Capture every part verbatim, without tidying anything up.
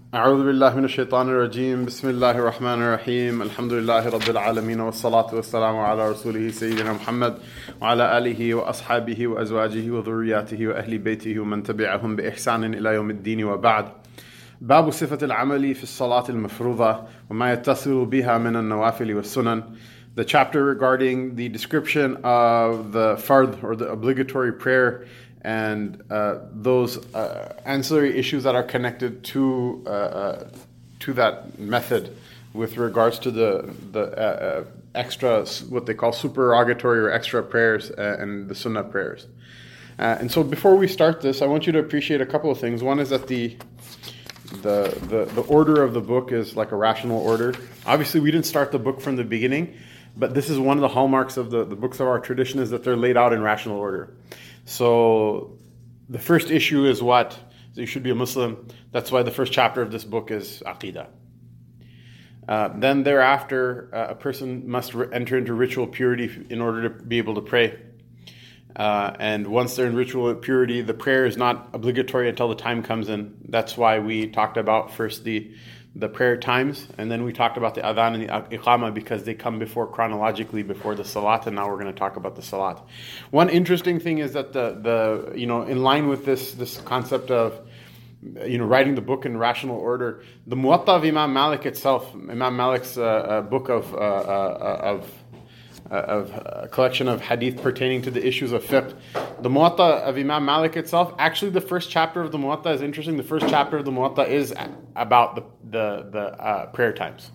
أعوذ بالله من الشيطان الرجيم بسم الله الرحمن الرحيم الحمد لله رب العالمين والصلاة والسلام على رسوله سيدنا محمد وعلى آله وأصحابه وأزواجه وذرياته وأهل بيته ومن تبعهم بإحسان إلى يوم الدين وبعد. باب صفة العمل في الصلاة المفروضة وما يتصل بها من النوافل والسنن. The chapter regarding the description of the fard or the obligatory prayer and uh, those uh, ancillary issues that are connected to uh, uh, to that method with regards to the the uh, uh, extra, what they call supererogatory or extra prayers uh, and the sunnah prayers. Uh, and so before we start this, I want you to appreciate a couple of things. One is that the the the, the order of the book is like a rational order. Obviously, we didn't start the book from the beginning, but this is one of the hallmarks of the, the books of our tradition, is that they're laid out in rational order. So the first issue is what? So you should be a Muslim. That's why the first chapter of this book is Aqidah. Uh, then thereafter, uh, a person must re- enter into ritual purity in order to be able to pray. Uh, and once they're in ritual purity, the prayer is not obligatory until the time comes in. That's why we talked about first the the prayer times, and then we talked about the adhan and the iqamah because they come before chronologically before the salat, and now we're going to talk about the salat. One interesting thing is that the the you know in line with this this concept of you know writing the book in rational order, the Muwatta of Imam Malik itself, Imam Malik's uh, uh, book of uh, uh, of uh, of a collection of hadith pertaining to the issues of fiqh. The Muwatta of Imam Malik itself, actually the first chapter of the Muwatta is interesting. The first chapter of the Muwatta is about the the, the uh, prayer times.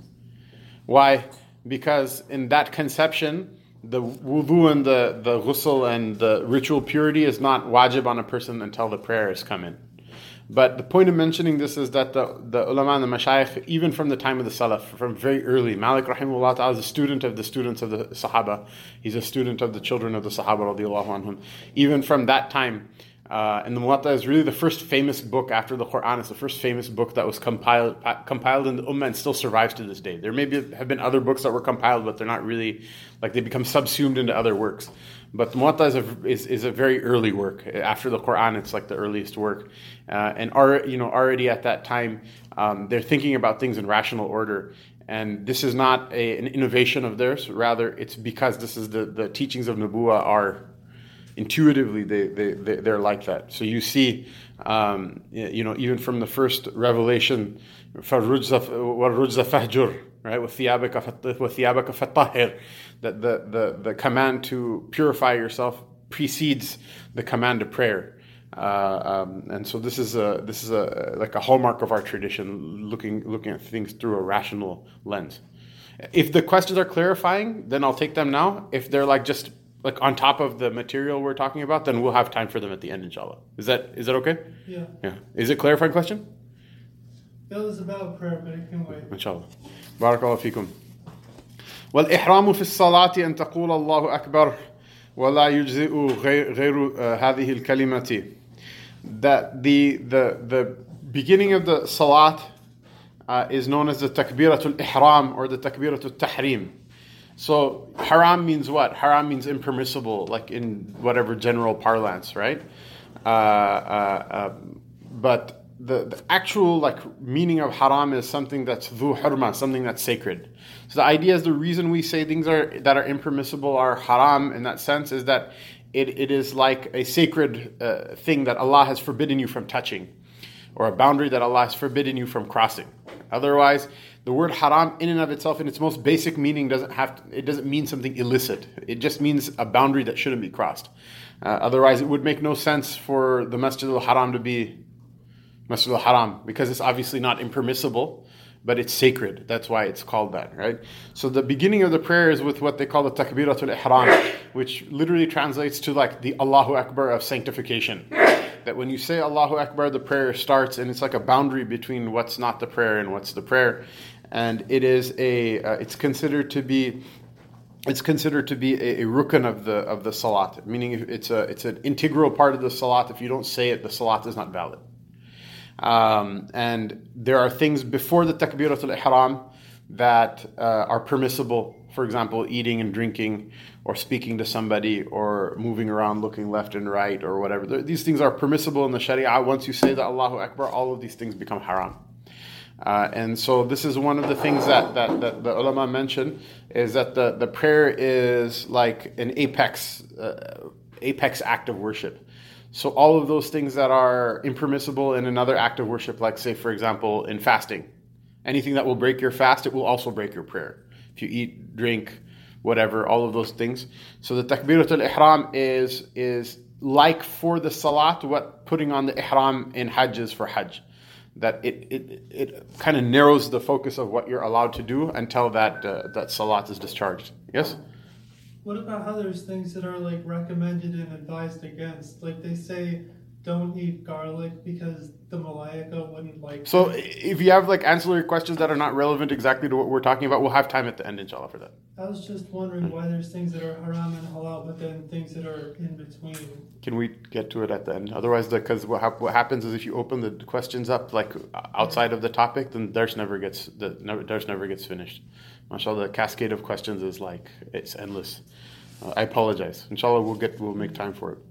Why? Because in that conception, the wudu and the, the ghusl and the ritual purity is not wajib on a person until the prayers come in. But the point of mentioning this is that the, the ulama and the mashayikh, even from the time of the salaf, from very early, Malik rahimahullah ta'ala is a student of the students of the Sahaba. He's a student of the children of the Sahaba radiallahu anhum. Even from that time, uh, and the Muwatta is really the first famous book after the Quran. It's the first famous book that was compiled compiled in the Ummah and still survives to this day. There may be, have been other books that were compiled, but they're not really, like they become subsumed into other works. But the Muwatta is a, is, is a very early work. After the Quran, it's like the earliest work. Uh, and are, you know, already at that time, um, they're thinking about things in rational order. And this is not a, an innovation of theirs. Rather, it's because this is the, the teachings of Nubuwah are intuitively, they, they, they, they're like that. So you see, um, you know, even from the first revelation, فَالرُّجْزَ فَهْجُرْ, right, وَثِيَابَكَ فَطَّهِرْ, that the, the, the command to purify yourself precedes the command to prayer. Uh, um, and so this is a this is a like a hallmark of our tradition, looking looking at things through a rational lens. If the questions are clarifying, then I'll take them now. If they're like just like on top of the material we're talking about, then we'll have time for them at the end, inshallah. Is that is that okay? Yeah. Yeah. Is it a clarifying question? It was about prayer, but it can wait. Inshallah. Barakallahu fikum. والإحرام في الصلاة أن تقول الله أكبر ولا يجزئ غير هذه الكلمة. That the the the beginning of the salat uh, is known as the takbiratul ihram or the takbiratul tahrim. So haram means what? Haram means impermissible, like in whatever general parlance, right? Uh, uh, uh, but the, the actual like meaning of haram is something that's dhu hurma, something that's sacred. So the idea is the reason we say things are that are impermissible are haram in that sense is that it, it is like a sacred uh, thing that Allah has forbidden you from touching, or a boundary that Allah has forbidden you from crossing. Otherwise, the word haram in and of itself, in its most basic meaning, doesn't have to, it doesn't mean something illicit. It just means a boundary that shouldn't be crossed. Uh, otherwise, it would make no sense for the Masjid al-Haram to be Masjid al-Haram, because it's obviously not impermissible, but it's sacred. That's why it's called that, right? So the beginning of the prayer is with what they call the takbiratul ihram, which literally translates to like the Allahu Akbar of sanctification. That when you say Allahu Akbar, the prayer starts, and it's like a boundary between what's not the prayer and what's the prayer. And it is a, uh, it's considered to be, it's considered to be a, a rukn of the of the salat, meaning it's a it's an integral part of the salat. If you don't say it, the salat is not valid. Um, and there are things before the takbiratul ihram that uh, are permissible. For example, eating and drinking, or speaking to somebody, or moving around looking left and right, or whatever. These things are permissible in the Sharia. Once you say that Allahu Akbar, all of these things become haram. Uh, and so this is one of the things that, that, that the ulama mention, is that the, the prayer is like an apex, uh, apex act of worship. So all of those things that are impermissible in another act of worship, like say, for example, in fasting, anything that will break your fast, it will also break your prayer. If you eat, drink, whatever, all of those things. So the takbiratul ihram is, is like for the salat, what putting on the ihram in hajj is for hajj. That it, it, it kind of narrows the focus of what you're allowed to do until that, uh, that salat is discharged. Yes? What about how there's things that are like recommended and advised against? Like they say, don't eat garlic because the malaika wouldn't like So it. if you have like ancillary questions that are not relevant exactly to what we're talking about, we'll have time at the end, inshallah, for that. I was just wondering why there's things that are haram and halal, but then things that are in between. Can we get to it at the end? Otherwise, because what, hap- what happens is if you open the questions up like outside of the topic, then there's never gets the never, there's never gets finished. MashaAllah, the cascade of questions is like it's endless. Uh, I apologize. Inshallah, we'll get we'll make time for it.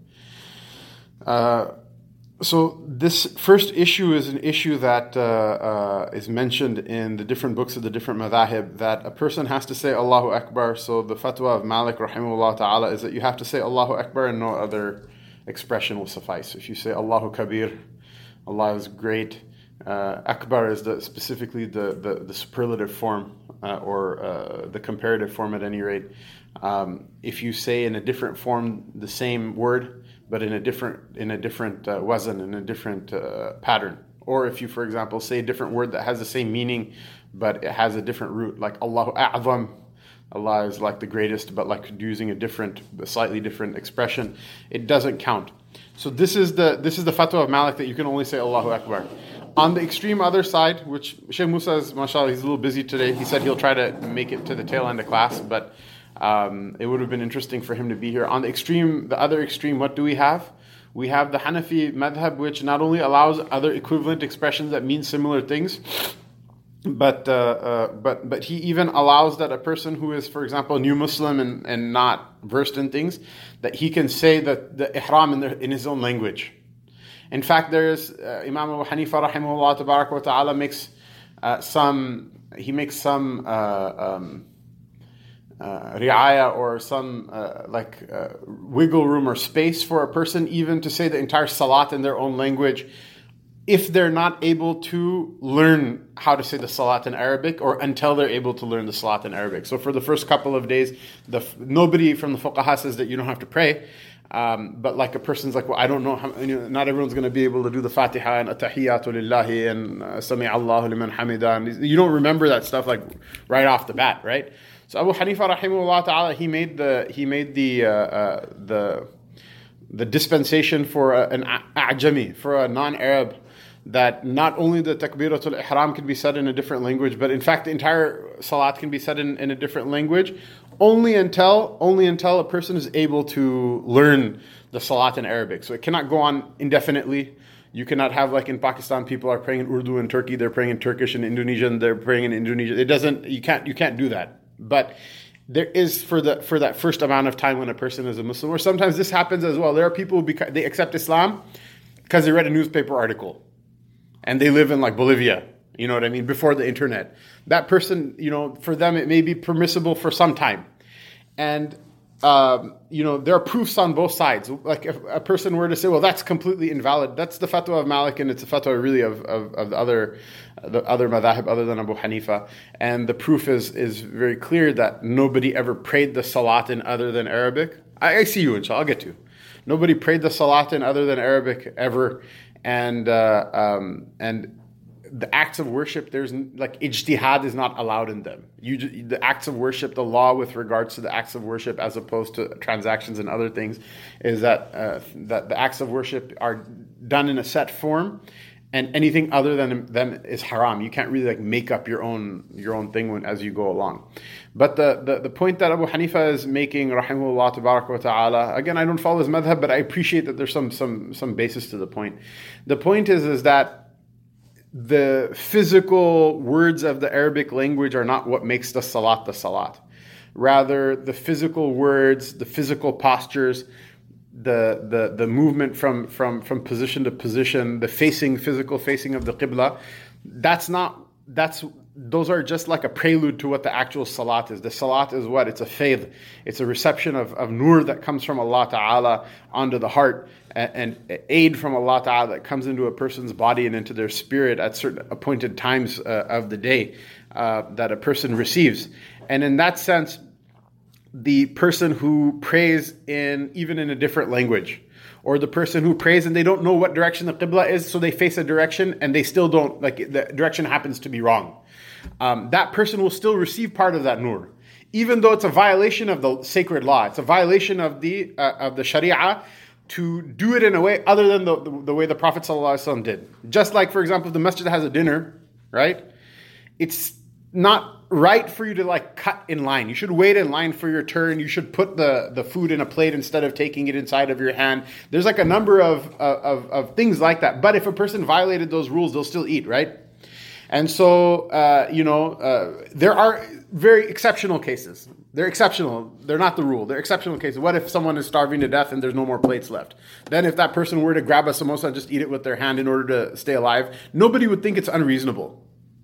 Uh, so this first issue is an issue that uh, uh, is mentioned in the different books of the different madhahib, that a person has to say Allahu Akbar. So the fatwa of Malik rahimahullah ta'ala is that you have to say Allahu Akbar and no other expression will suffice. If you say Allahu Kabir, Allah is great. Uh, Akbar is the, specifically the, the, the superlative form uh, or uh, the comparative form at any rate. Um, if you say in a different form the same word, but in a different in a different uh, wazn, in a different uh, pattern, or if you, for example, say a different word that has the same meaning, but it has a different root, like Allahu A'zam, Allah is like the greatest, but like using a different, a slightly different expression, it doesn't count. So this is the this is the fatwa of Malik, that you can only say Allahu Akbar. On the extreme other side, which Shaykh Musa is, mashallah, he's a little busy today. He said he'll try to make it to the tail end of class, but um, it would have been interesting for him to be here. On the extreme, the other extreme, what do we have? We have the Hanafi madhab, which not only allows other equivalent expressions that mean similar things, but uh, uh, but but he even allows that a person who is, for example, a new Muslim and, and not versed in things, that he can say that the ihram in, the, in his own language. In fact, there is uh, Imam Abu Hanifa rahimahullah tabarak wa ta'ala makes uh, some he makes some uh, um, uh, ri'aya or some uh, like uh, wiggle room or space for a person even to say the entire salat in their own language, if they're not able to learn how to say the salat in Arabic, or until they're able to learn the salat in Arabic. So for the first couple of days, the nobody from the fuqaha says that you don't have to pray. Um, but like a person's like, well, I don't know, how, you know, not everyone's going to be able to do the Fatiha and At-Tahiyyatu Lillahi and uh, Sami Allahu liman hamida. You don't remember that stuff like right off the bat, right? So Abu Hanifa rahimahullah ta'ala, he made the he made the uh, uh, the the dispensation for a, an a'jami, for a non-Arab, that not only the takbiratul ihram can be said in a different language, but in fact the entire salat can be said in, in a different language, only until only until a person is able to learn the salat in Arabic. So it cannot go on indefinitely. You cannot have, like in Pakistan, people are praying in Urdu in Turkey, they're praying in Turkish in Indonesian, they're praying in Indonesian. It doesn't. You can't. You can't do that. But there is for the for that first amount of time when a person is a Muslim, or sometimes this happens as well. There are people who beca- they accept Islam because they read a newspaper article, and they live in like Bolivia, you know what I mean, before the internet. That person, you know, for them it may be permissible for some time. And, um, you know, there are proofs on both sides. Like if a person were to say, well, that's completely invalid, that's the fatwa of Malik, and it's a fatwa really of, of, of the other the other madhahib other than Abu Hanifa. And the proof is, is very clear that nobody ever prayed the salat in other than Arabic. I, I see you, inshallah, I'll get to. Nobody prayed the salat in other than Arabic ever. And uh, um, and the acts of worship, there's like ijtihad is not allowed in them. You the acts of worship, the law with regards to the acts of worship as opposed to transactions and other things, is that uh, that the acts of worship are done in a set form, and anything other than them is haram. You can't really like make up your own your own thing when, as you go along. But the, the, the point that Abu Hanifa is making, rahimahullah tabarak wa ta'ala, again, I don't follow his madhab, but I appreciate that there's some some some basis to the point. The point is is that the physical words of the Arabic language are not what makes the salat the salat. Rather, the physical words, the physical postures, the the the movement from from from position to position, the facing, physical facing of the qibla, that's not that's those are just like a prelude to what the actual salat is. The salat is what? It's a faith. It's a reception of, of nur that comes from Allah Ta'ala onto the heart, and, and aid from Allah Ta'ala that comes into a person's body and into their spirit at certain appointed times uh, of the day uh, that a person receives. And in that sense, the person who prays in even in a different language, or the person who prays and they don't know what direction the qibla is, so they face a direction and they still don't, like the direction happens to be wrong. Um, that person will still receive part of that nur, even though it's a violation of the sacred law. It's a violation of the uh, of the sharia to do it in a way other than the, the, the way the Prophet ﷺ did. Just like, for example, if the masjid has a dinner, right? It's not right for you to like cut in line. You should wait in line for your turn. You should put the, the food in a plate instead of taking it inside of your hand. There's like a number of, of, of things like that. But if a person violated those rules, they'll still eat, right? And so, uh, you know, uh, there are very exceptional cases. They're exceptional. They're not the rule. They're exceptional cases. What if someone is starving to death and there's no more plates left? Then if that person were to grab a samosa and just eat it with their hand in order to stay alive, nobody would think it's unreasonable.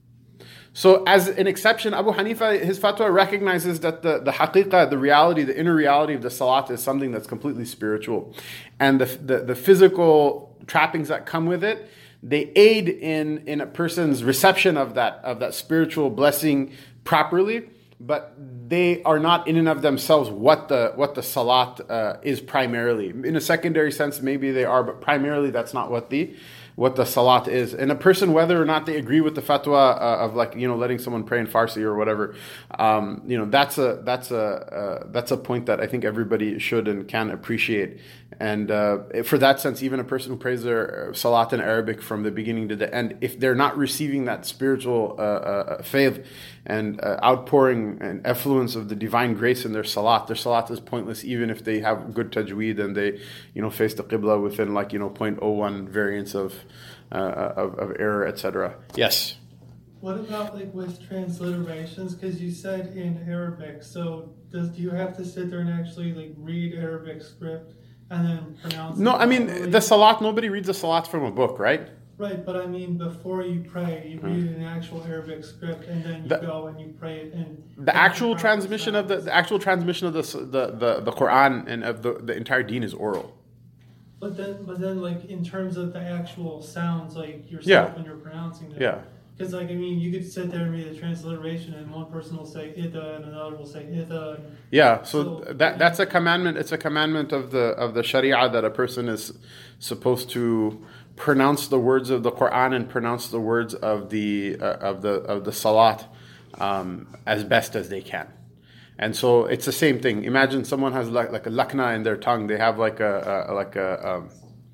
So as an exception, Abu Hanifa, his fatwa recognizes that the, the haqiqah, the reality, the inner reality of the salat is something that's completely spiritual. And the, the, the physical trappings that come with it, they aid in, in a person's reception of that, of that spiritual blessing properly, but they are not in and of themselves what the, what the salat uh, is primarily. In a secondary sense, maybe they are, but primarily that's not what the what the salat is. And a person, whether or not they agree with the fatwa uh, of like, you know, letting someone pray in Farsi or whatever, um, you know, that's a that's a uh, that's a point that I think everybody should and can appreciate. And uh, for that sense, even a person who prays their salat in Arabic from the beginning to the end, if they're not receiving that spiritual uh, uh, faith and uh, outpouring and effluence of the divine grace in their salat, their salat is pointless, even if they have good tajweed and they, you know, face the qibla within like, you know, zero point zero one variance of uh, of, of error, et cetera. Yes. What about like with transliterations? Because you said in Arabic, so does do you have to sit there and actually like read Arabic script and then pronounce? No, it I mean properly? the salat. Nobody reads the salat from a book, right? Right, but I mean, before you pray, you read an actual Arabic script, and then you The- go and you pray it in The actual proper transmission of the, sounds. the actual transmission of the the the, the Quran and of the, the entire Deen is oral. But then, but then, like in terms of the actual sounds, like yourself Yeah. when you're pronouncing it. Yeah. Because like I mean, you could sit there and read the transliteration, and one person will say ida, and another will say ida. And Yeah, so So- that that's a commandment. It's a commandment of the of the Sharia that a person is supposed to pronounce the words of the Quran and pronounce the words of the uh, of the of the Salat um, as best as they can. And so it's the same thing. Imagine someone has like like a lakna in their tongue. They have like a, a like a um,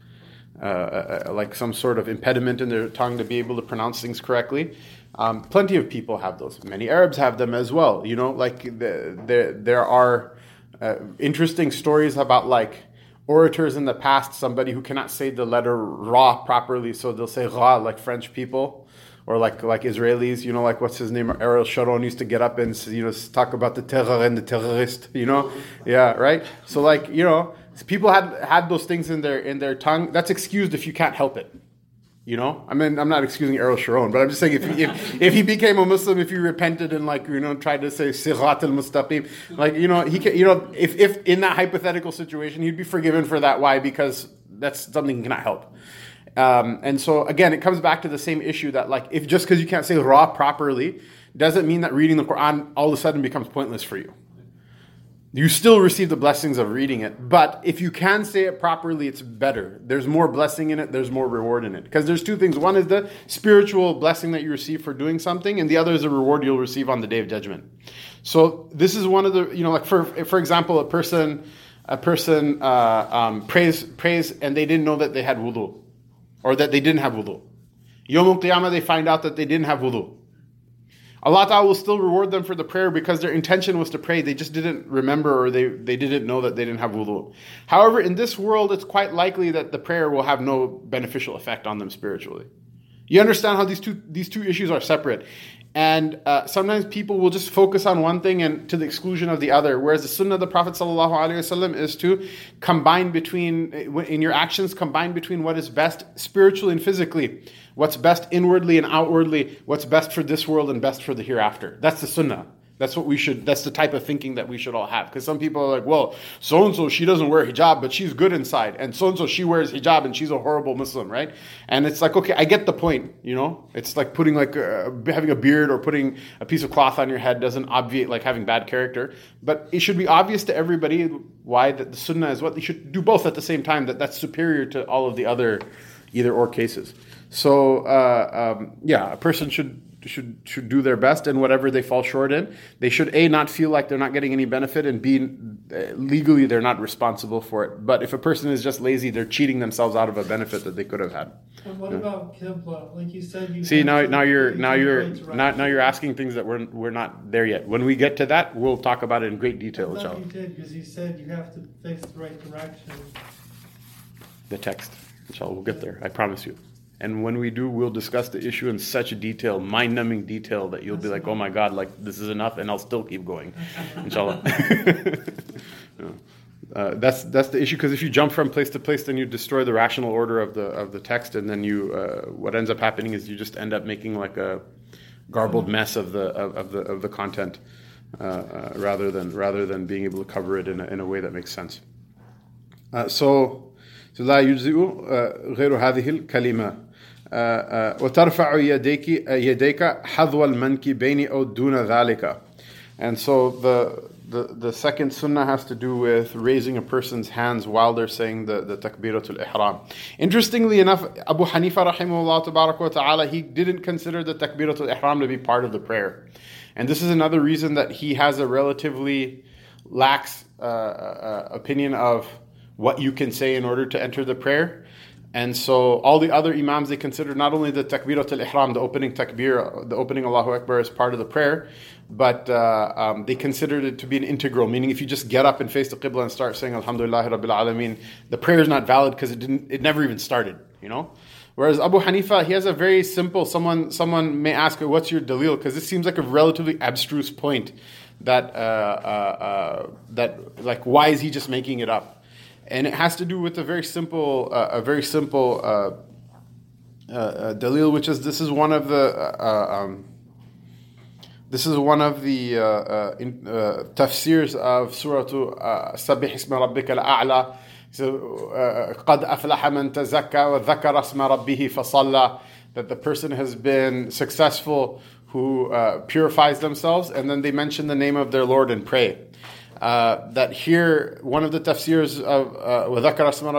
uh, uh, like some sort of impediment in their tongue to be able to pronounce things correctly. Um, plenty of people have those. Many Arabs have them as well. You know, like the, the, there are uh, interesting stories about like orators in the past, somebody who cannot say the letter ra properly, so they'll say ra like French people. Or like like Israelis, you know, like what's his name? Ariel Sharon used to get up and, you know, talk about the terror and the terrorist, you know, yeah, right. So like, you know, people had had those things in their in their tongue. That's excused if you can't help it, you know. I mean, I'm not excusing Ariel Sharon, but I'm just saying if he, if, if he became a Muslim, if he repented and like, you know, tried to say Sirat al-Mustaqim, like, you know, he can, you know, if if in that hypothetical situation, he'd be forgiven for that. Why? Because that's something he cannot help. Um, and so again, it comes back to the same issue that like if just because you can't say ra properly doesn't mean that reading the Quran all of a sudden becomes pointless for you. You still receive the blessings of reading it, but if you can say it properly, it's better. There's more blessing in it. There's more reward in it. Because there's two things. One is the spiritual blessing that you receive for doing something, and the other is the reward you'll receive on the Day of Judgment. So this is one of the, you know, like for for example, a person a person uh, um, prays prays and they didn't know that they had wudu. Or that they didn't have wudu. Yawm al-Qiyamah, they find out that they didn't have wudu. Allah Ta'ala will still reward them for the prayer because their intention was to pray. They just didn't remember or they, they didn't know that they didn't have wudu. However, in this world, it's quite likely that the prayer will have no beneficial effect on them spiritually. You understand how these two these two issues are separate. And uh, sometimes people will just focus on one thing and to the exclusion of the other. Whereas the sunnah of the Prophet ﷺ is to combine between, in your actions, combine between what is best spiritually and physically, what's best inwardly and outwardly, what's best for this world and best for the hereafter. That's the sunnah. That's what we should, that's the type of thinking that we should all have. Because some people are like, well, so-and-so, she doesn't wear hijab, but she's good inside. And so-and-so, she wears hijab and she's a horrible Muslim, right? And it's like, okay, I get the point, you know? It's like putting like, a, having a beard or putting a piece of cloth on your head doesn't obviate like having bad character. But it should be obvious to everybody why that the sunnah is what they should do both at the same time, that that's superior to all of the other either or cases. So, uh, um, yeah, a person should... should should do their best, and whatever they fall short in, they should A, not feel like they're not getting any benefit, and B, legally they're not responsible for it. But if a person is just lazy, they're cheating themselves out of a benefit that they could have had. And what yeah. about Qibla? Like you said, you see now now you're now you're now, now you're asking things that we're we're not there yet. When we get to that, we'll talk about it in great detail. I thought you did, because you said you have to face the right direction. The text, inshallah, we'll get there. I promise you. And when we do, we'll discuss the issue in such a detail, mind-numbing detail, that you'll be like, oh my God, like this is enough, and I'll still keep going, inshallah. uh, that's that's the issue, because if you jump from place to place, then you destroy the rational order of the of the text, and then you uh, what ends up happening is you just end up making like a garbled mess of the of, of the of the content, uh, uh, rather than rather than being able to cover it in a, in a way that makes sense. Uh, so, so لا يجزئ غير هذه الكلمة. وترفع يديك يديك حذو المنكبين أو دون ذلك. And so the, the the second sunnah has to do with raising a person's hands while they're saying the, the takbiratul ihram. Interestingly enough, Abu Hanifa rahimahullah tabarak wa ta'ala, he didn't consider the takbiratul ihram to be part of the prayer. And this is another reason that he has a relatively lax uh, uh, opinion of what you can say in order to enter the prayer. And so all the other imams, they consider not only the takbirat al-ihram, the opening takbir, the opening Allahu Akbar as part of the prayer, but uh, um, they considered it to be an integral, meaning if you just get up and face the qibla and start saying Alhamdulillahi Rabbil Alameen, the prayer is not valid because it didn't, it never even started, you know? Whereas Abu Hanifa, he has a very simple, someone someone may ask, what's your dalil? Because this seems like a relatively abstruse point that, uh, uh, uh, that like, why is he just making it up? And it has to do with a very simple, uh, a very simple uh, uh, dalil, which is this is one of the uh, um, this is one of the uh, uh, in, uh, tafsirs of Surah Sabbih Isma Rabbika al-A'la. So, قَدْ أَفْلَحَ مَنْ تَزَكَّى وَذَكَرَ اسْمَ رَبِّهِ فَصَلَّى, that the person has been successful who uh, purifies themselves, and then they mention the name of their Lord and pray. Uh, that here, one of the tafsirs of وَذَكَرَ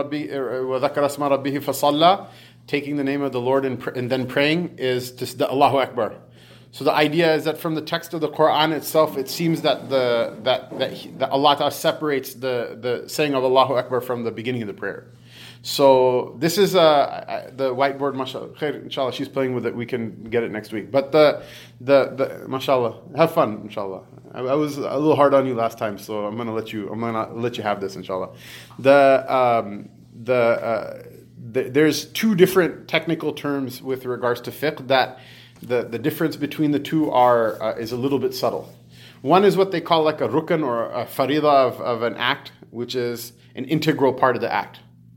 اسْمَ رَبِّهِ فَصَلَّى, taking the name of the Lord and, pr- and then praying, is just the Allahu Akbar. So the idea is that from the text of the Quran itself, it seems that the that that, he, that Allah Ta'ala separates the, the saying of Allahu Akbar from the beginning of the prayer. So this is uh, the whiteboard, mashallah. Khair, inshallah, she's playing with it. We can get it next week. But the, the, the mashallah, have fun, inshallah. I, I was a little hard on you last time, so I'm gonna let you. I'm gonna let you have this, inshallah. The um, the, uh, the there's two different technical terms with regards to fiqh that the the difference between the two are uh, is a little bit subtle. One is what they call like a rukn or a farida of, of an act, which is an integral part of the act.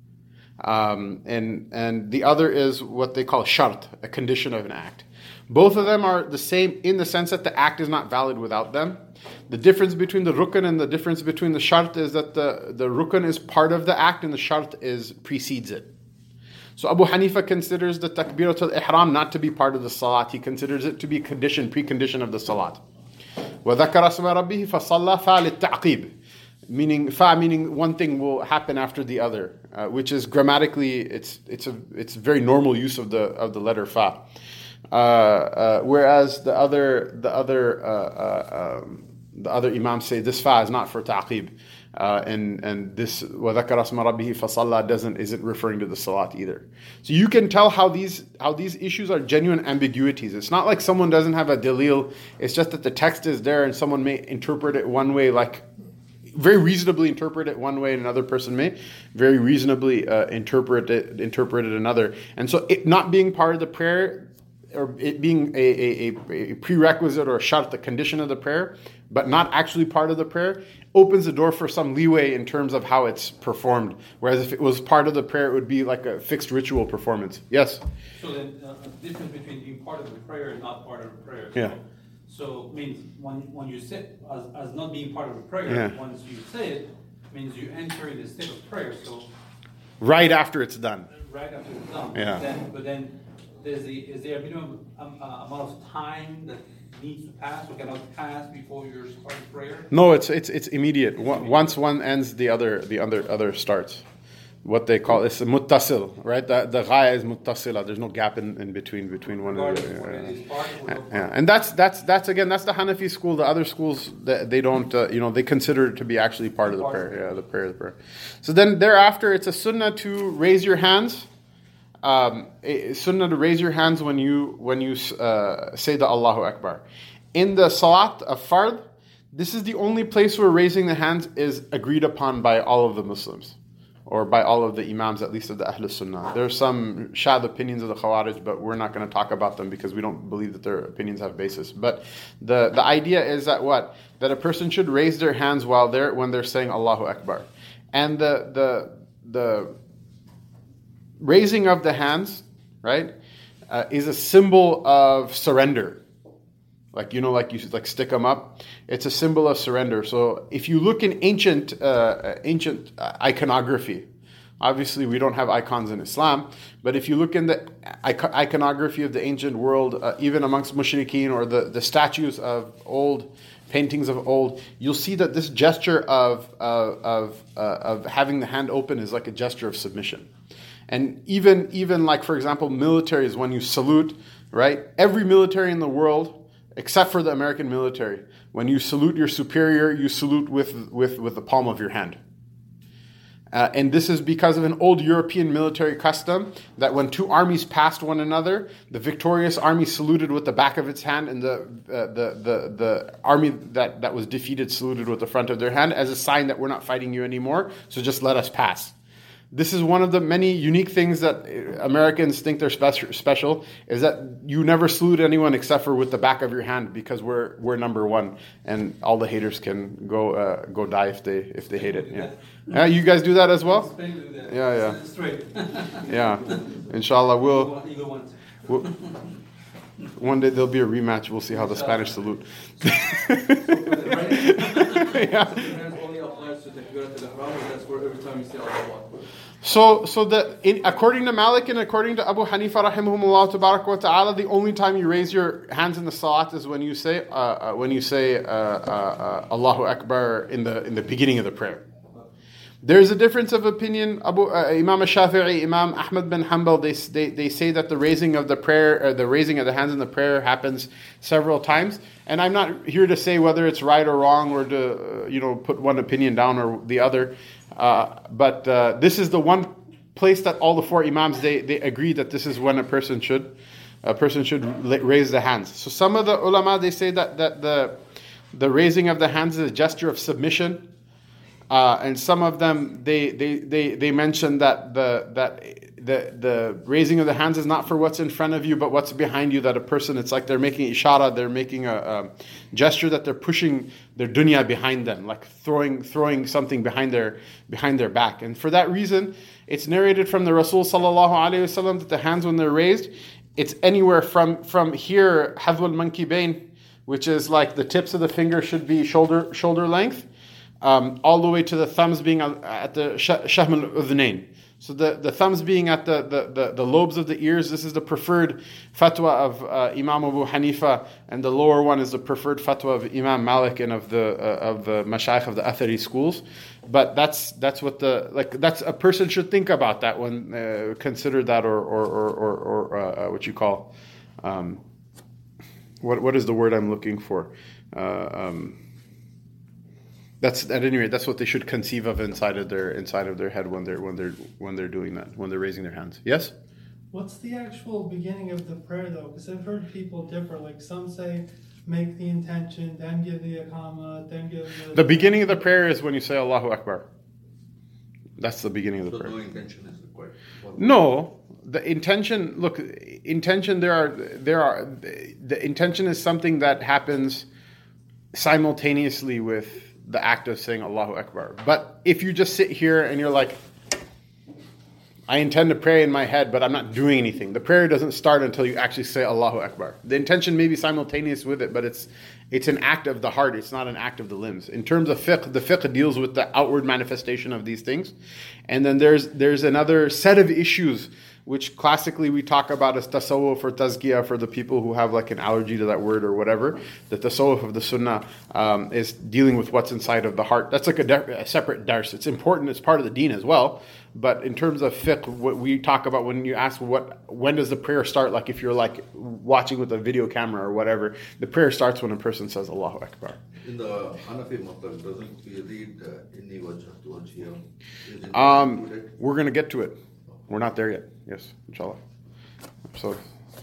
Um, and and the other is what they call shart, a condition of an act. Both of them are the same in the sense that the act is not valid without them. The difference between the rukn and the difference between the shart is that the, the rukn is part of the act and the shart is precedes it. So Abu Hanifa considers the takbirat al-ihram not to be part of the salat. He considers it to be a condition, precondition of the salat. وَذَكَرَ اسْمَ رَبِّهِ فَصَلَّى فَعَلِ التَّعْقِيبِ, meaning fa meaning one thing will happen after the other, uh, which is grammatically it's it's a it's very normal use of the of the letter fa. Uh, uh, whereas the other the other uh, uh, um, the other imams say this fa is not for ta'qib, uh, and and this وَذَكَرَ اسْمَ رَبِّهِ فَصَلَّى doesn't isn't referring to the salat either. So you can tell how these how these issues are genuine ambiguities. It's not like someone doesn't have a dalil. It's just that the text is there and someone may interpret it one way, like very reasonably interpret it one way, and another person may very reasonably uh, interpret it interpret it another. And so it not being part of the prayer or it being a, a, a prerequisite or a shart, the condition of the prayer, but not actually part of the prayer, opens the door for some leeway in terms of how it's performed. Whereas if it was part of the prayer, it would be like a fixed ritual performance. Yes? So then uh, the difference between being part of the prayer and not part of the prayer. Yeah. So means when when you sit as, as not being part of the prayer, Yeah. once you say it, means you enter in the state of prayer. So Right after it's done. right after it's done. Yeah. Then, but then there's the is there a minimum um, uh, amount of time that needs to pass or cannot pass before you start prayer? No, it's it's it's immediate. One- Once one ends, the other the other other starts. What they call it's a muttasil, right? The the ghaya is muttasila. There's no gap in, in between between one and Regardless the of whether other. it is part or not Yeah, part. and that's that's that's again that's the Hanafi school. The other schools that they don't uh, you know they consider it to be actually part of the Part of prayer. Yeah, the prayer, the prayer. So then thereafter, it's a sunnah to raise your hands. Um, a- sunnah to raise your hands when you when you uh, say the Allahu Akbar. In the salat of fard, this is the only place where raising the hands is agreed upon by all of the Muslims, or by all of the imams, at least of the Ahlul Sunnah. There are some shad opinions of the Khawarij, but we're not going to talk about them because we don't believe that their opinions have basis. But the, the idea is that what? That a person should raise their hands while they're when they're saying Allahu Akbar. And the the the raising of the hands, right, uh, is a symbol of surrender. Like, you know, like you like stick them up. It's a symbol of surrender. So if you look in ancient uh, ancient uh, iconography, obviously we don't have icons in Islam, but if you look in the icon- iconography of the ancient world, uh, even amongst mushrikeen or the, the statues of old, paintings of old, you'll see that this gesture of, uh, of, uh, of having the hand open is like a gesture of submission. And even, even like, for example, militaries, when you salute, right? Every military in the world, except for the American military, when you salute your superior, you salute with, with, with the palm of your hand. Uh, and this is because of an old European military custom that when two armies passed one another, the victorious army saluted with the back of its hand, and the uh, the, the the army that, that was defeated saluted with the front of their hand as a sign that we're not fighting you anymore, so just let us pass. This is one of the many unique things that Americans think they're special, special is that you never salute anyone except for with the back of your hand, because we're we're number one, and all the haters can go uh, go die if they if they hate it. Yeah, yeah. You guys do that as well? Spain do that. Yeah, yeah. It's straight. Yeah. Inshallah, we'll, You go once. we'll one day there'll be a rematch. We'll see how the Spanish salute. So for the right, Yeah. the hands only applies to the Takbirat al-Ihram, or that's for every time you say Allahu Akbar. So, so the in, according to Malik and according to Abu Hanifa rahimahumullah tabarak wa ta'ala, the only time you raise your hands in the salat is when you say uh, uh, when you say uh, uh, uh, Allahu Akbar in the in the beginning of the prayer. There is a difference of opinion. Abu uh, Imam Shafi'i, Imam Ahmad bin Hanbal, they, they they say that the raising of the prayer, uh, the raising of the hands in the prayer happens several times. And I'm not here to say whether it's right or wrong, or to uh, you know put one opinion down or the other. Uh, but uh, this is the one place that all the four imams they, they agree that this is when a person should a person should raise the hands. So some of the ulama they say that that the the raising of the hands is a gesture of submission. Uh, and some of them they, they, they, they mention that the that the the raising of the hands is not for what's in front of you, but what's behind you. That a person, it's like they're making ishara, they're making a, a gesture that they're pushing their dunya behind them, like throwing throwing something behind their behind their back. And for that reason, it's narrated from the Rasul sallallahu alaihi wasallam that the hands when they're raised, it's anywhere from from here hadwal mankibain, which is like the tips of the finger should be shoulder shoulder length. Um, all the way to the thumbs being at the shahm al-udhnain. So the, the thumbs being at the, the, the, the lobes of the ears. This is the preferred fatwa of uh, Imam Abu Hanifa, and the lower one is the preferred fatwa of Imam Malik and of the uh, of the mashayikh of the Athari schools. But that's that's what the like that's a person should think about that when uh, consider that or or or, or, or uh, what you call um, what what is the word I'm looking for. Uh, um, That's at any rate. That's what they should conceive of inside of their inside of their head when they're when they're when they're doing that, when they're raising their hands. Yes. What's the actual beginning of the prayer though? Because I've heard people differ. Like some say, make the intention, then give the iqama, then give the. The beginning of the prayer is when you say Allahu Akbar. That's the beginning of the So prayer. no intention is required. No, the intention, look, intention, there are, there are, the intention is something that happens simultaneously with the act of saying Allahu Akbar. But if you just sit here and you're like, I intend to pray in my head, but I'm not doing anything, the prayer doesn't start until you actually say Allahu Akbar. The intention may be simultaneous with it, but it's it's an act of the heart, it's not an act of the limbs. In terms of fiqh, the fiqh deals with the outward manifestation of these things. And then there's there's another set of issues which classically we talk about as tasawwuf or tazkiyah for the people who have like an allergy to that word or whatever. The tasawwuf of the sunnah um, is dealing with what's inside of the heart. That's like a, dar- a separate dars. It's important, it's part of the deen as well. But in terms of fiqh, what we talk about when you ask what, when does the prayer start, like if you're like watching with a video camera or whatever, the prayer starts when a person says Allahu Akbar. In the Hanafi Maqam, doesn't we read uh, Inni wajjahtu wajhiya? Um, we're going to get to it. We're not there yet. Yes, inshallah. So,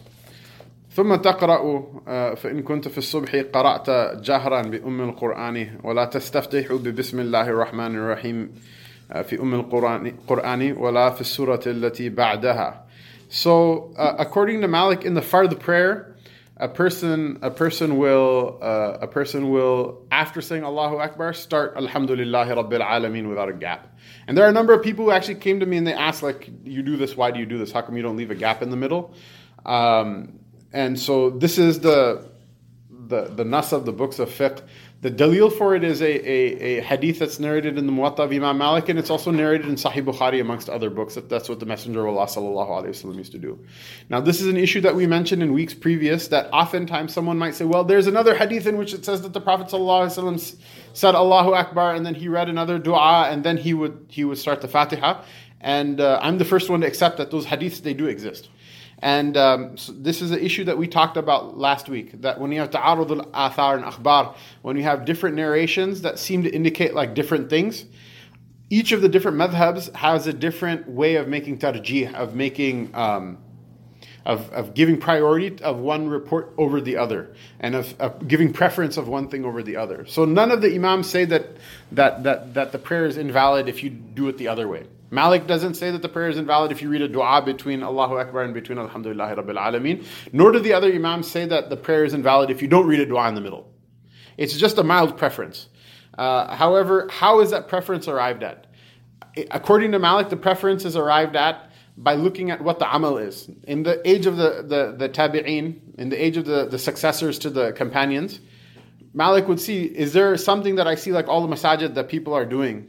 ثم تقرأ فإن كنت في الصبح قرأت جهرا بأم القرآن ولا تستفتح ببسم الله الرحمن الرحيم في أم القرآن قرآن ولا في السورة التي بعدها. So, uh, according to Malik, in the fard prayer, a person a person will uh, a person will, after saying Allahu Akbar, start Alhamdulillahi Rabbil Alameen without a gap. And there are a number of people who actually came to me and they asked, like, you do this, why do you do this? How come you don't leave a gap in the middle? Um, and so this is the the the nas of the books of fiqh. The dalil for it is a, a, a hadith that's narrated in the Muwatta of Imam Malik, and it's also narrated in Sahih Bukhari amongst other books. That, that's what the Messenger of Allah sallallahu alaihi wasallam used to do. Now, this is an issue that we mentioned in weeks previous, that oftentimes someone might say, well, there's another hadith in which it says that the Prophet sallallahu alaihi wasallam said Allahu Akbar, and then he read another dua, and then he would he would start the Fatiha. And uh, I'm the first one to accept that those hadiths, they do exist. And um, so this is an issue that we talked about last week, that when you have ta'arud al-athar and akhbar, when you have different narrations that seem to indicate like different things, each of the different madhabs has a different way of making tarjih, of making, um, of, of giving priority of one report over the other, and of, of giving preference of one thing over the other. So none of the imams say that, that, that, that the prayer is invalid if you do it the other way. Malik doesn't say that the prayer is invalid if you read a dua between Allahu Akbar and between Alhamdulillahi Rabbil Alameen. Nor do the other imams say that the prayer is invalid if you don't read a dua in the middle. It's just a mild preference. Uh, however, how is that preference arrived at? According to Malik, the preference is arrived at by looking at what the amal is. In the age of the, the, the tabi'een, in the age of the, the successors to the companions, Malik would see, is there something that I see like all the masajid that people are doing?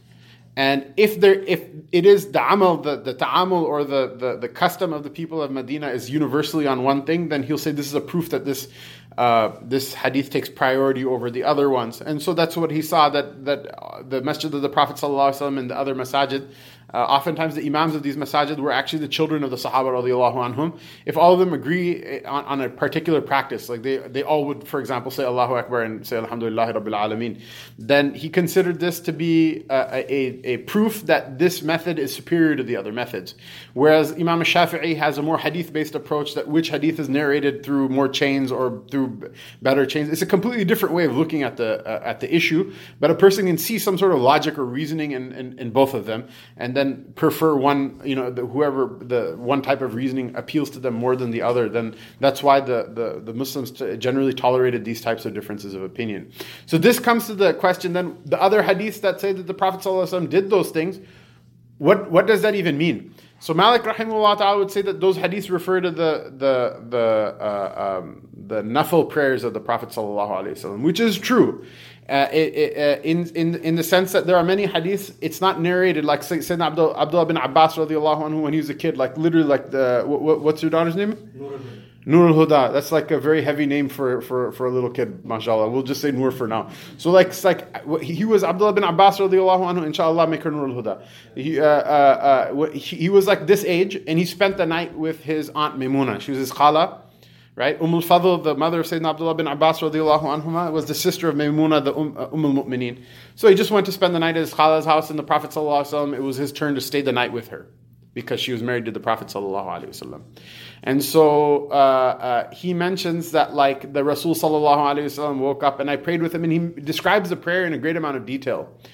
And if there, if it is the amal, the, the ta'amul or the, the, the custom of the people of Medina is universally on one thing, then he'll say this is a proof that this uh, this hadith takes priority over the other ones. And so that's what he saw, that that uh, the masjid of the Prophet ﷺ and the other masajid, uh, oftentimes the imams of these masajid were actually the children of the Sahaba radiallahu anhum. If all of them agree on, on a particular practice, like they, they all would, for example, say Allahu Akbar and say Alhamdulillahi Rabbil Alameen, then he considered this to be a, a, a proof that this method is superior to the other methods. Whereas Imam Shafi'i has a more hadith-based approach, that which hadith is narrated through more chains or through better chains. It's a completely different way of looking at the uh, at the issue, but a person can see some sort of logic or reasoning in, in, in both of them, and then prefer one, you know, the, whoever the one type of reasoning appeals to them more than the other. Then that's why the, the, the Muslims generally tolerated these types of differences of opinion. So this comes to the question then, the other hadiths that say that the Prophet ﷺ did those things, what what does that even mean? So Malik rahimahullah ta'ala would say that those hadiths refer to the the the uh, um, the nafil prayers of the Prophet sallallahu alaihi wasallam, which is true. Uh, it, it, uh, in in in the sense that there are many hadiths, it's not narrated like Sayyidina Abdul, Abdullah bin Abbas radiallahu anhu when he was a kid, like literally like the what, what's your daughter's name? Nur al-Huda. That's like a very heavy name for, for, for a little kid, mashallah. We'll just say Nur for now. So like, it's like he was Abdullah bin Abbas radiallahu anhu, inshallah, make her Nur al-Huda. He, uh, uh, uh, he, he was like this age, and he spent the night with his aunt Maymuna. She was his khala, right? Umm al-Fadl, the mother of Sayyidina Abdullah bin Abbas radiallahu anhuma, was the sister of Maymuna, the Umm, uh, umm al-Mu'mineen. So he just went to spend the night at his khala's house, and the Prophet sallallahu alaihi wasallam, it was his turn to stay the night with her, because she was married to the Prophet sallallahu alaihi wasallam. And so uh, uh, he mentions that like the Rasul sallallahu alaihi wasallam woke up and I prayed with him, and he describes the prayer in a great amount of detail.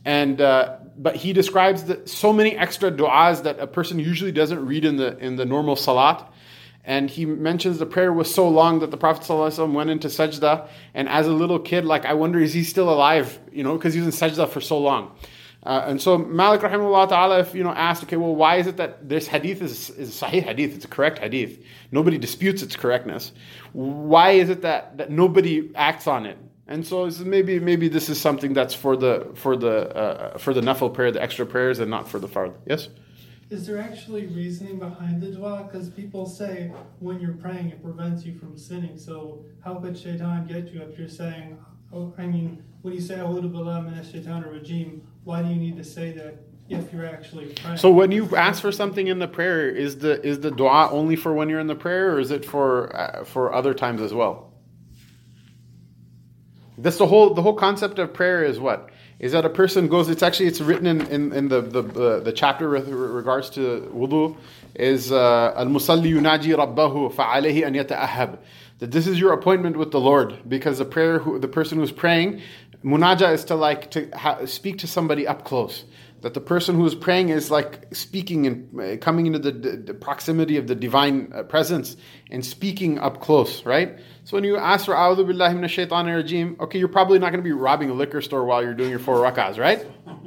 And uh, but he describes the, so many extra du'as that a person usually doesn't read in the in the normal salat. And he mentions the prayer was so long that the Prophet ﷺ went into sajda. And as a little kid, like, I wonder, is he still alive? You know, because he was in sajda for so long. Uh, and so Malik rahimahullah ta'ala, if, you know, asked, okay, well, why is it that this hadith is, is sahih hadith, it's a correct hadith. Nobody disputes its correctness. Why is it that, that nobody acts on it? And so maybe maybe this is something that's for the for the uh, for the nafil prayer, the extra prayers, and not for the fard. Yes? Is there actually reasoning behind the dua? Because people say when you're praying it prevents you from sinning. So how could shaitan get you if you're saying, oh, I mean, when you say A'udhu billahi minash shaitanir rajim, why do you need to say that if you're actually praying? So when you ask for something in the prayer, is the is the dua only for when you're in the prayer, or is it for uh, for other times as well? That's the whole the whole concept of prayer is what? Is that a person goes, it's actually, it's written in, in, in the, the, the, the chapter with regards to wudu, is uh, al-musalli yunaji rabbahu fa'alayhi an yata'ahab. That this is your appointment with the Lord, because the prayer, who, the person who's praying, munaja is to like, to ha- speak to somebody up close. That the person who is praying is like speaking and uh, coming into the, the, the proximity of the divine uh, presence and speaking up close, right? So when you ask for A'udhu billahi minash shaitanir rajim, okay, you're probably not going to be robbing a liquor store while you're doing your four rak'ahs, right?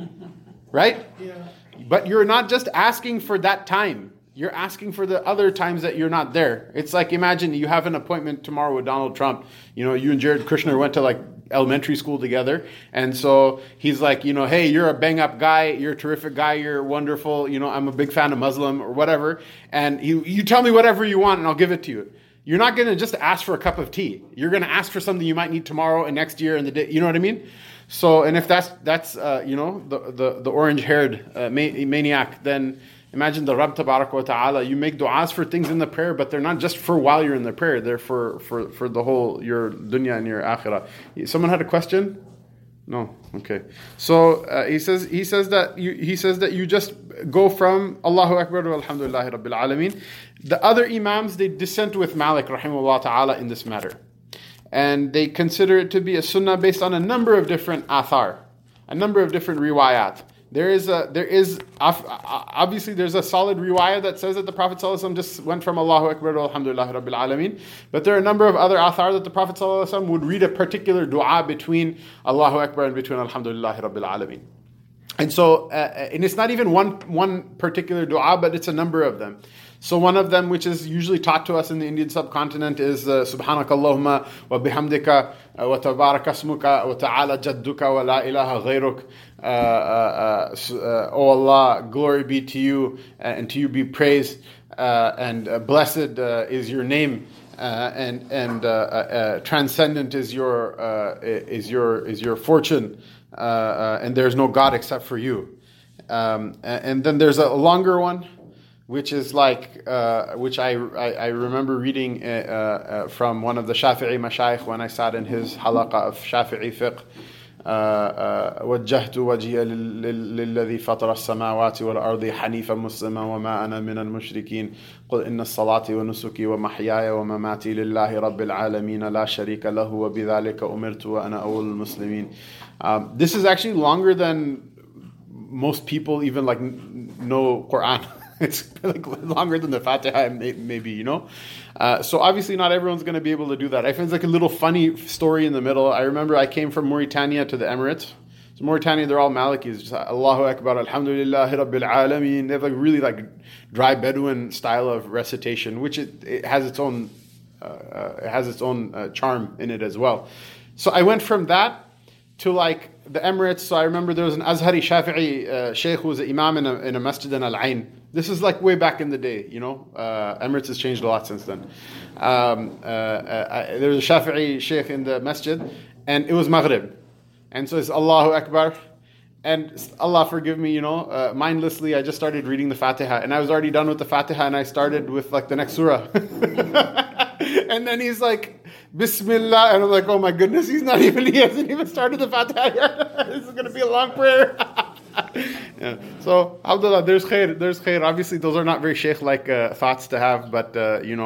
Right? Yeah. But you're not just asking for that time. You're asking for the other times that you're not there. It's like, imagine you have an appointment tomorrow with Donald Trump. You know, you and Jared Kushner went to like elementary school together. And so he's like, you know, hey, you're a bang up guy. You're a terrific guy. You're wonderful. You know, I'm a big fan of Muslim or whatever. And you, you tell me whatever you want and I'll give it to you. You're not going to just ask for a cup of tea. You're going to ask for something you might need tomorrow and next year and the day. You know what I mean? So, and if that's, that's uh, you know, the, the, the orange-haired uh, maniac, then imagine the Rabb Tabarak wa Ta'ala. You make du'as for things in the prayer, but they're not just for while you're in the prayer. They're for, for, for the whole, your dunya and your akhirah. Someone had a question? No? Okay. So uh, he says he says that you he says that you just go from Allahu Akbar wa alhamdulillahi rabbil alameen. The other imams, they dissent with Malik rahimahullah ta'ala in this matter. And they consider it to be a sunnah based on a number of different athar, a number of different riwayat. There is a there is obviously there's a solid riwayah that says that the Prophet ﷺ just went from Allahu Akbar to Alhamdulillah Rabbil Alameen. But there are a number of other athar that the Prophet ﷺ would read a particular dua between Allahu Akbar and between Alhamdulillah Rabbil Alameen. And so, uh, and it's not even one one particular dua, but it's a number of them. So one of them, which is usually taught to us in the Indian subcontinent, is uh, Subhanaka Allahumma wa bihamdika wa tabarak asmuka wa ta'ala jadduka wa la ilaha ghayruk. Uh, uh, uh, O Allah, glory be to you, uh, and to you be praised, uh, and uh, blessed uh, is your name, uh, and and uh, uh, transcendent is your uh, is your is your fortune, uh, uh, and there's no God except for you. Um, and then there's a longer one, which is like, uh, which I, I, I remember reading uh, uh, from one of the Shafi'i mashayikh when I sat in his halaqa of Shafi'i fiqh. وجهت وجهي للذي فطر السماوات والأرض حنيفا مسلما وما أنا من المشركين قل إن الصلاة ونسكي ومحياي ومماتي لله رب العالمين لا شريك له وبذلك أمرت وأنا أول المسلمين. Um, this is actually longer than most people even like know Quran. It's like longer than the Fatiha, maybe, you know. Uh, so obviously not everyone's going to be able to do that. I find it's like a little funny story in the middle. I remember I came from Mauritania to the Emirates. So Mauritania, they're all Malikis. Just Allahu Akbar, Alhamdulillah, Rabbil Alameen. They have like really like dry Bedouin style of recitation, which it, it has its own uh, it has its own uh, charm in it as well. So I went from that to like the Emirates. So I remember there was an Azhari Shafi'i uh, Sheikh who was an Imam in a, in a masjid in Al-Ain. This is like way back in the day, you know. Uh, Emirates has changed a lot since then. Um, uh, uh, there was a Shafi'i Sheikh in the masjid, and it was Maghrib. And so it's Allahu Akbar. And Allah forgive me, you know, uh, mindlessly I just started reading the Fatiha. And I was already done with the Fatiha, and I started with like the next surah. And then he's like, Bismillah. And I'm like, oh my goodness, he's not even, he hasn't even started the Fatiha yet. This is going to be a long prayer. Yeah. So, Alhamdulillah, there's khair, there's khair. Obviously, those are not very sheikh-like uh, thoughts to have, but, uh, you know,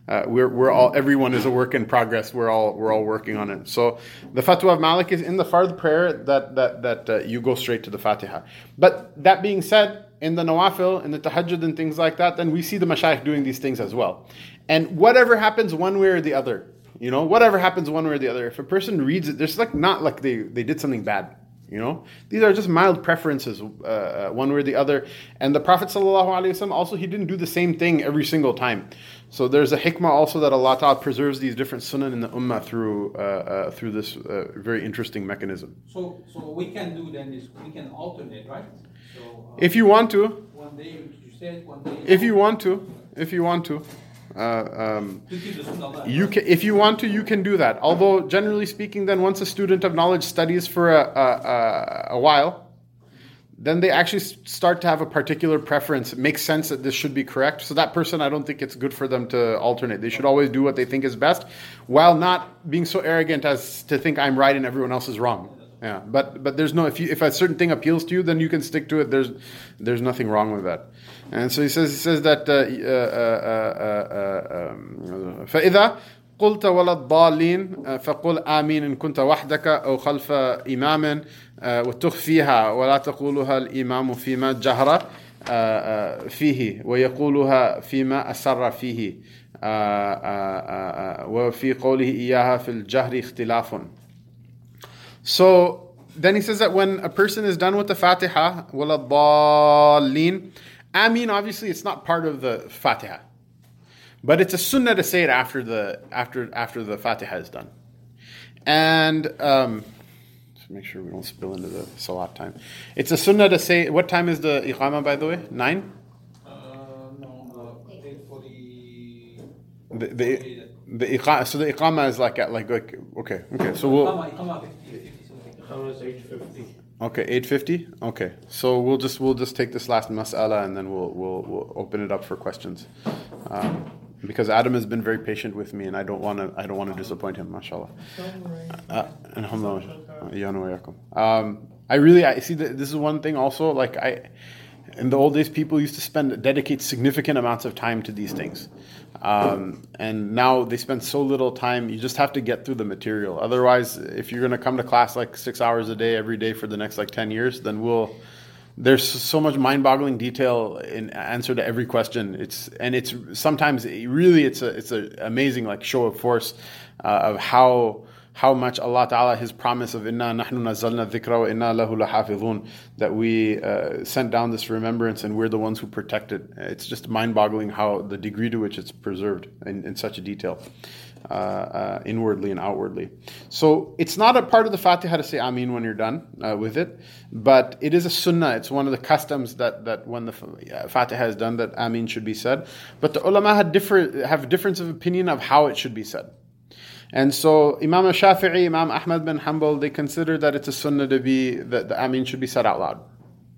Uh, we're we're all everyone is a work in progress. We're all we're all working on it. So the fatwa of Malik is in the fard prayer that that that uh, you go straight to the Fatiha. But that being said, in the nawafil, in the tahajjud and things like that, then we see the mashayikh doing these things as well. And whatever happens one way or the other, you know, whatever happens one way or the other, if a person reads it, there's like not like they they did something bad. You know, these are just mild preferences, uh, one way or the other. And the Prophet ﷺ also, he didn't do the same thing every single time. So there's a hikmah also that Allah Ta'ala preserves these different sunnah in the ummah through uh, uh, through this uh, very interesting mechanism. So, so what we can do then is we can alternate, right? So, uh, If you want to, one day you said, one day. if you want to, if you want to. Uh, um, you can, if you want to, you can do that. Although, generally speaking, then once a student of knowledge studies for a, a, a, a while, then they actually start to have a particular preference. It makes sense that this should be correct. So that person, I don't think it's good for them to alternate. They should always do what they think is best, while not being so arrogant as to think I'm right and everyone else is wrong. Yeah, but but there's no if you if a certain thing appeals to you, then you can stick to it. There's there's nothing wrong with that. And so he says he says that فإذا قلت ولا الضالين فقل آمين إن كنت وحدك أو خلف إمام وتخفيها ولا تقولها الإمام فيما جهر فيه ويقولها فيما أسر فيه وفي قوله إياها في الجهر اختلاف. So then he says that when a person is done with the Fatiha, وَلَا الضَّالِّينَ, Ameen, obviously it's not part of the Fatiha, but it's a sunnah to say it after the after after the Fatiha is done. And um, let's make sure we don't spill into the Salat time. It's a sunnah to say. What time is the Iqamah, by the way? Nine. Uh, no, uh, eight forty. The the the Iqamah. So the Iqamah is like at like like okay okay. So we'll. eight fifty. Okay, eight fifty. Okay, so we'll just we'll just take this last mas'ala and then we'll we'll we'll open it up for questions, um, because Adam has been very patient with me and I don't want to I don't want to disappoint him. MashaAllah. Uh, Alhamdulillah. Um, I really I see that this is one thing also. Like I, in the old days, people used to spend dedicate significant amounts of time to these things. Um, and now they spend so little time, you just have to get through the material. Otherwise, if you're going to come to class like six hours a day, every day for the next like ten years, then we'll, there's so much mind-boggling detail in answer to every question. It's, and it's sometimes really, it's a, it's an amazing like show of force, uh, of how, how much Allah Ta'ala, His promise of Inna nahnu nazzalna dhikra wa inna lahu lahafidhun, that we uh, sent down this remembrance and we're the ones who protect it. It's just mind-boggling how the degree to which it's preserved in, in such a detail, uh, uh, inwardly and outwardly. So it's not a part of the Fatiha to say Ameen when you're done uh, with it, but it is a sunnah. It's one of the customs that, that when the Fatiha is done, that Ameen should be said. But the ulama had different, have difference of opinion of how it should be said. And so Imam Shafi'i, Imam Ahmad bin Hanbal, they consider that it's a sunnah to be, that the Ameen should be said out loud.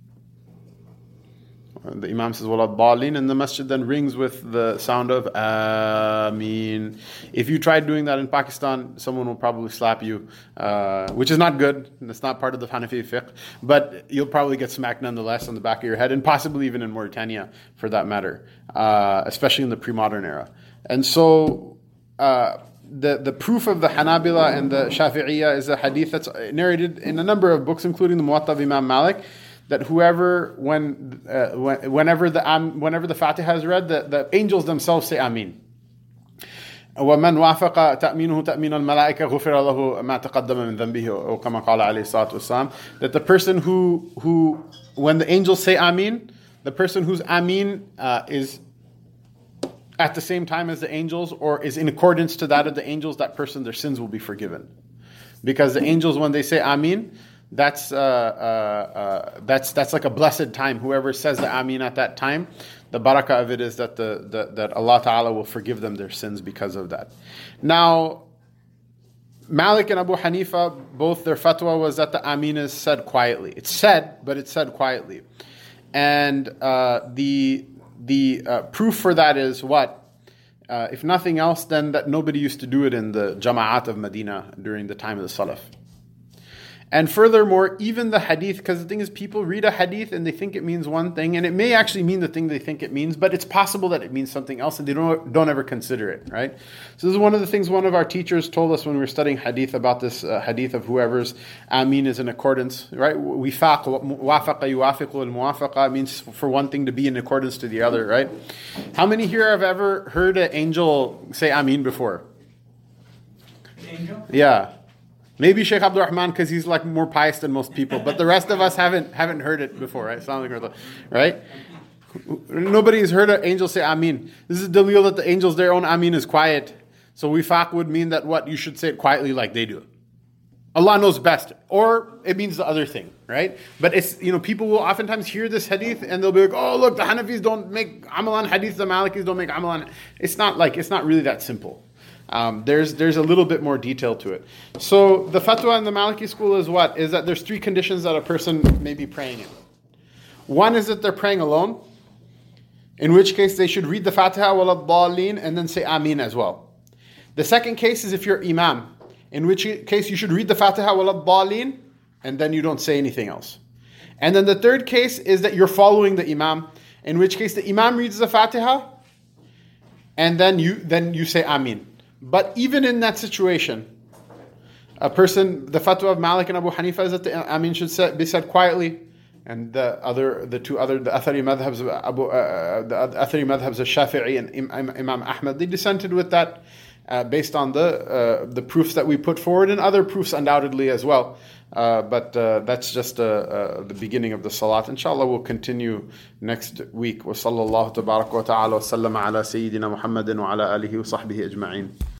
The Imam says, وَلَا الضَّالِينَ, and the masjid then rings with the sound of Ameen. If you tried doing that in Pakistan, someone will probably slap you, uh, which is not good. That's not part of the Hanafi fiqh. But you'll probably get smacked nonetheless on the back of your head, and possibly even in Mauritania, for that matter, uh, especially in the pre-modern era. And so, uh, The, the proof of the Hanabila and the Shafi'iyya is a hadith that's narrated in a number of books, including the Muwatta of Imam Malik, that whoever, when, uh, when whenever the um, whenever the Fatiha is read, the, the angels themselves say Ameen. وَمَنْ وَافَقَ تَأْمِينُهُ تَأْمِينَ الْمَلَائِكَةِ غُفِرَ لَهُ مَا تَقَدَّمَ مِنْ ذَنْبِهِ أو كما قال عليه الصلاة والسلام. That the person who, who when the angels say Ameen, the person whose Ameen uh, is at the same time as the angels, or is in accordance to that of the angels, that person, their sins will be forgiven. Because the angels, when they say Ameen, that's uh, uh, uh, that's that's like a blessed time. Whoever says the Ameen at that time, the barakah of it is that the, the that Allah Ta'ala will forgive them their sins because of that. Now, Malik and Abu Hanifa, both their fatwa was that the Ameen is said quietly. It's said, but it's said quietly. And uh, the The uh, proof for that is what? Uh, if nothing else, then that nobody used to do it in the jama'at of Medina during the time of the Salaf. And furthermore, even the hadith, because the thing is, people read a hadith and they think it means one thing, and it may actually mean the thing they think it means, but it's possible that it means something else, and they don't don't ever consider it, right? So this is one of the things one of our teachers told us when we were studying hadith about this uh, hadith of whoever's ameen is in accordance, right? Wifaq, wafaqa yuwafiqu al-muwafaqa means for one thing to be in accordance to the other, right? How many here have ever heard an angel say ameen before? Angel? Yeah. Maybe Sheikh Abdul Rahman, because he's like more pious than most people, but the rest of us haven't haven't heard it before, right? Assalamu right? Nobody has heard an angel say Ameen. This is the dalil that the angels, their own Ameen is quiet. So wifaq would mean that what? You should say it quietly like they do. Allah knows best. Or it means the other thing, right? But it's, you know, people will oftentimes hear this hadith and they'll be like, oh, look, the Hanafis don't make amalan hadith, the Malikis don't make amalan. It's not like, it's not really that simple. Um, there's there's a little bit more detail to it. So the fatwa in the Maliki school is what? Is that there's three conditions that a person may be praying in. One is that they're praying alone, in which case they should read the Fatiha wal dallin and then say Ameen as well. The second case is if you're imam, in which case you should read the Fatiha wal dallin and then you don't say anything else. And then the third case is that you're following the imam, in which case the imam reads the Fatiha and then you then you say Ameen. But even in that situation, a person, the fatwa of Malik and Abu Hanifa is that the Ameen should be said quietly, and the other, the two other, the Athari madhabs of Abu, uh, the Athari madhabs of Shafi'i and Imam Ahmad, they dissented with that uh, based on the uh, the proofs that we put forward and other proofs undoubtedly as well. Uh, but uh, that's just uh, uh, the beginning of the salat. Inshallah, we'll continue next week. Wa sallallahu tabarak wa ta'ala wa sallama ala sayyidina Muhammadin wa ala alihi wa sahbihi ajma'in.